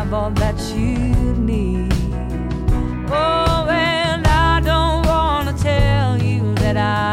have all that you need. Oh, and I don't wanna tell you that I